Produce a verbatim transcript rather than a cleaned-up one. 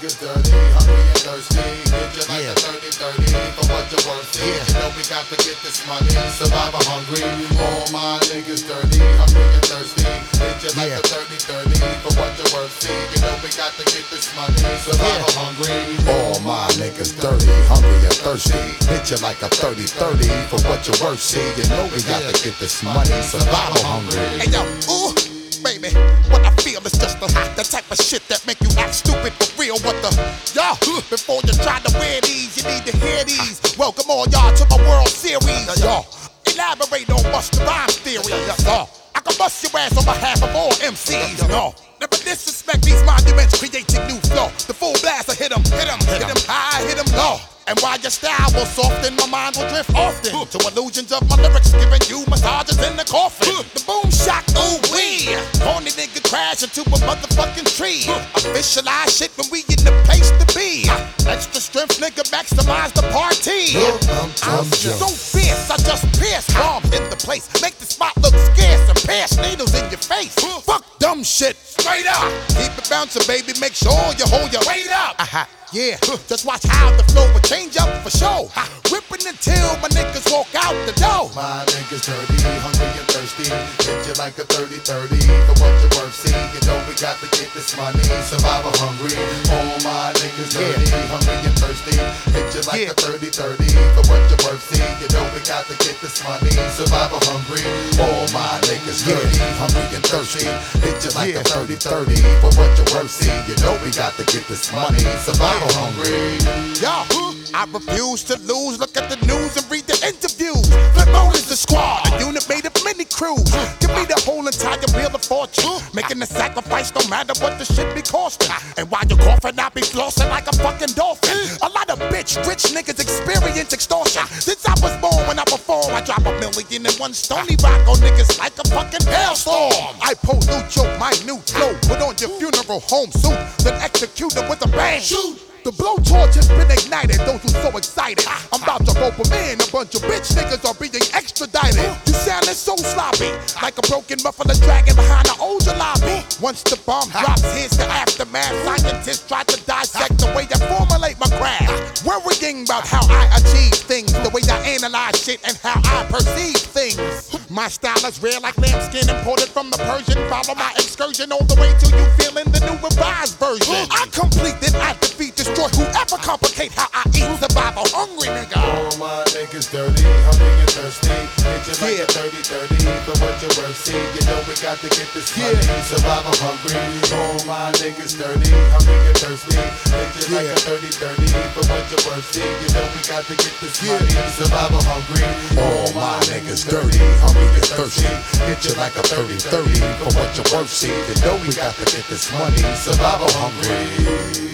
niggas dirty, hungry and thirsty. Get you like yeah. a thirty thirty for what you're worth. Yeah. You know we got to get this money, survivor hungry. All my niggas dirty, hungry and thirsty. Get you like yeah. a thirty thirty for what you're worth. See, you know we got to get this money, survivor yeah. hungry. All my niggas dirty, hungry and thirsty. Hit you like a thirty thirty for what you're worth. See, you know we got yeah. to get this money, survivor hungry. Hey yo, ooh, baby, what I feel is just the, the type of shit that make you act stupid for real. What the, y'all, before you try to wear these, you need to hear these. Welcome all y'all to my World Series. Y'all, elaborate on Busta Rhymes theory. Y'all, I can bust your ass on behalf of all M Cs. No, never disrespect these monuments, creating new flow. The full blast, I hit 'em, hit 'em, hit 'em high, hit 'em low. And while your style will soften, my mind will drift often to illusions of my lyrics, giving you massages in the coffin. The boom shock, ooh wee, horny nigga crash into a motherfucking tree. Officialize shit when we in the place to be. Extra strength, nigga, maximize the party. I'm so fierce, I just pierce bombs in the place, make the spot look scarce and pierce needles in your face. Fuck dumb shit, straight up. Keep it bouncing, baby, make sure you hold your weight up. Uh-huh. Yeah, just watch how the flow will change up for show. Whipping until my niggas walk out the door. My niggas dirty, hungry and thirsty. Hit you like a thirty thirty for what you're worth. See, you know we got to get this money, survivor hungry. All my niggas dirty, yeah. hungry and thirsty. Hit you like yeah. a thirty thirty for what you're worth. See, you know we got to get this money, survivor hungry. All my niggas dirty, yeah. hungry and thirsty. Hit you like yeah. a thirty thirty for what you're worth. See, you know we got to get this money, survivor hungry. Yo, I refuse to lose. Look at the news and read the interviews. Flip mode is the squad, a unit made of many crews. Give me the whole entire wheel of fortune, making the sacrifice no matter what the shit be costing. And while you're coughing, I be flossing like a fucking dolphin. A lot of bitch rich niggas experience extortion. Since I was born, when I perform, I drop a million in one stony rock on niggas like a fucking hailstorm. I pollute your minute flow, put on your funeral home suit, then execute it with a bang. Shoot. The blowtorch has been ignited, those who so excited. I'm about to rope 'em in, a bunch of bitch niggas are being extradited. You soundin' so sloppy, like a broken muffler dragging behind the old jalopy. Once the bomb drops, here's the aftermath. Scientists try to dissect the way I formulate my craft. Worrying about how I achieve things, the way I analyze shit and how I perceive things. My style is rare like lambskin imported from the Persian. Follow my excursion all the way till you feelin' the new revised version. I complete then I defeat this. Destroy whoever complicate how I eat. Survival hungry nigga. All my niggas dirty, hungry and thirsty. Hit you like yeah. a thirty thirty for what you're worth. See, you know we got to get this money, yeah. survival hungry. All my niggas dirty, hungry and thirsty. Hit you yeah. like a thirty thirty for what you're worth. See, you know we got to get this yeah. money, survival hungry. All my niggas dirty, hungry and thirsty. Hit you like a thirty thirty for what you're worth. See, you know we got to get this money, survival hungry.